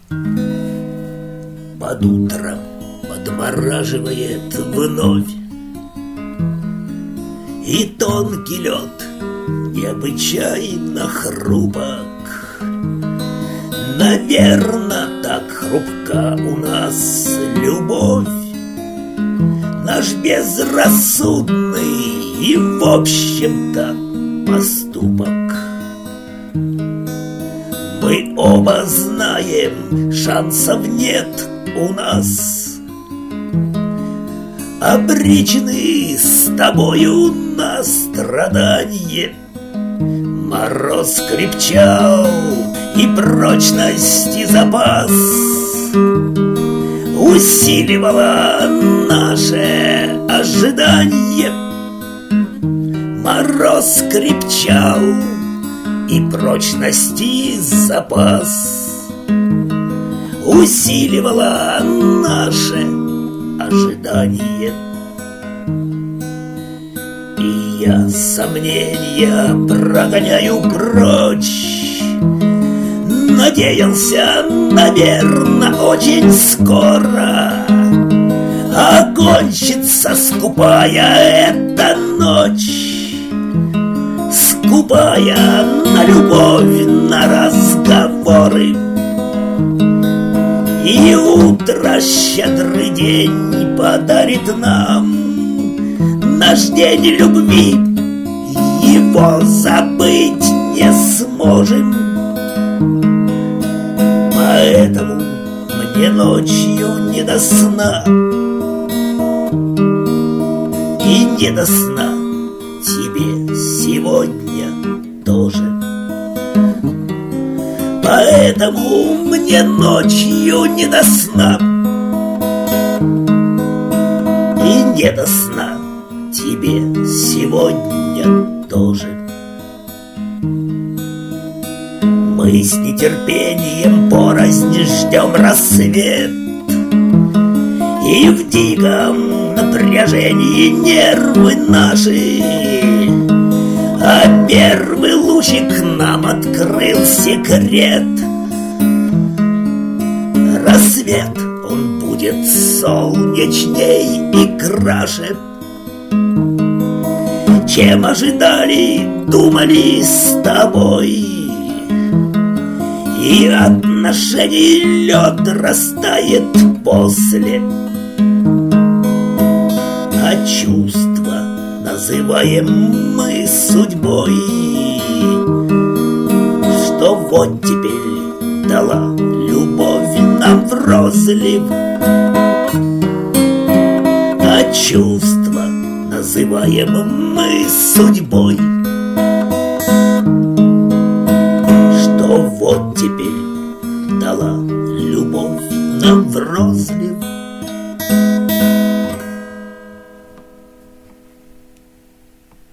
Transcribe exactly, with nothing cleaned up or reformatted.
Под утром подмораживает вновь, и тонкий лед необычайно хрупок. Наверно, так хрупка у нас любовь, наш безрассудный и, в общем-то, поступок. Мы оба знаем, шансов нет у нас, обречены с тобою на страданье. Мороз крепчал, и прочность и запас усиливала наше ожидание. Мороз крепчал, и прочность и запас усиливала наше ожидание. И я сомнения прогоняю прочь, надеялся, наверно, очень скоро окончится скупая эта ночь, скупая на любовь, на разговоры. И утро, щедрый день, подарит нам наш день любви. Его забыть не сможем, поэтому мне ночью не до сна, и не до сна тебе сегодня тоже. Поэтому мне ночью не до сна, и не до сна тебе сегодня тоже. Мы с нетерпением порознь ждем рассвет, и в диком напряжении нервы наши, а первый лучик нам открыл секрет. Рассвет, он будет солнечней и краше, чем ожидали, думали с тобой. И отношений лед растает после, а чувства называем мы судьбой, что вот теперь дала любовь нам в розлив, а чувства называем мы судьбой, что вот теперь дала любовь нам в розлив.